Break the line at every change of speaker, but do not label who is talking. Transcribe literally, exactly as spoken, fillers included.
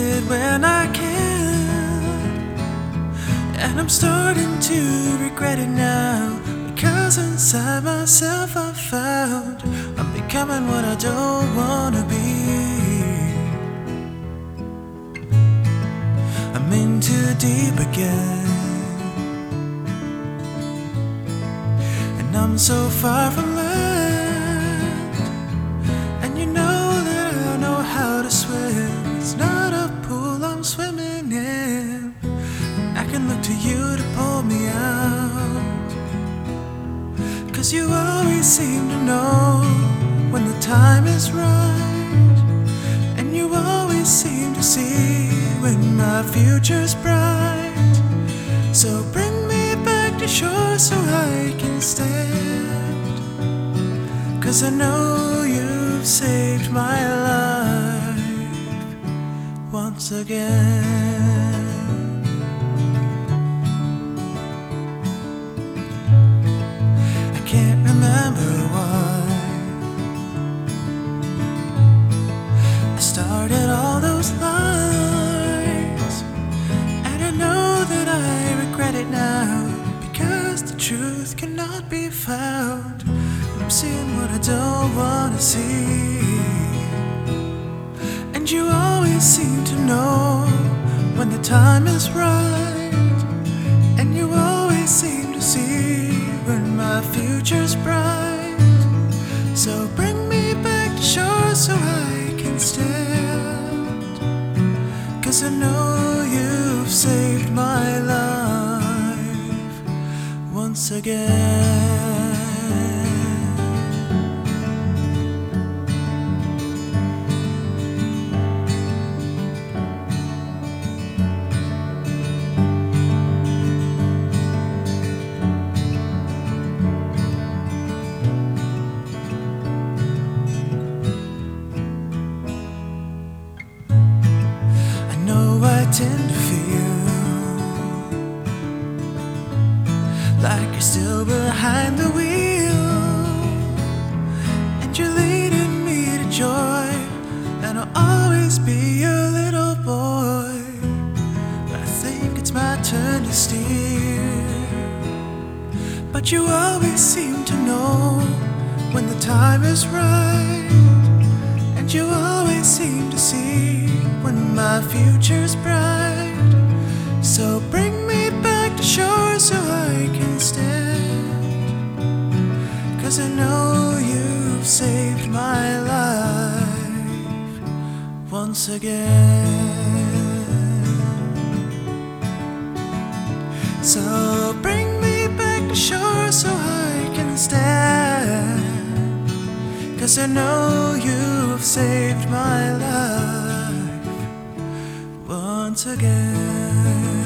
it when I can, and I'm starting to regret it now, because inside myself I found I'm becoming what I don't wanna be. I'm in too deep again, and I'm so far from land. And you know that I know how to swim. It's not a pool I'm swimming in. I can look to you to pull me out, 'cause you always seem to know when the time is right, and you always seem to see when my future's bright. So bring me back to shore so I can stand, 'cause I know you've saved my life once again. I can't remember why I started all those lies, and I know that I regret it now, because the truth cannot be found. I'm seeing what I don't wanna see, and you always seem to know when the time is right, and you always seem to see when my future's bright. So bring me back to shore so I can stand, 'cause I know you've saved my life once again. I tend to feel like you're still behind the wheel, and you're leading me to joy, and I'll always be your little boy. But I think it's my turn to steer, but you always seem to know when the time is right, and you always seem to see when my future's bright. So bring me back to shore so I can stand, 'cause I know you've saved my life once again. So bring me back to shore so I can stand, 'cause I know you've saved my life once again.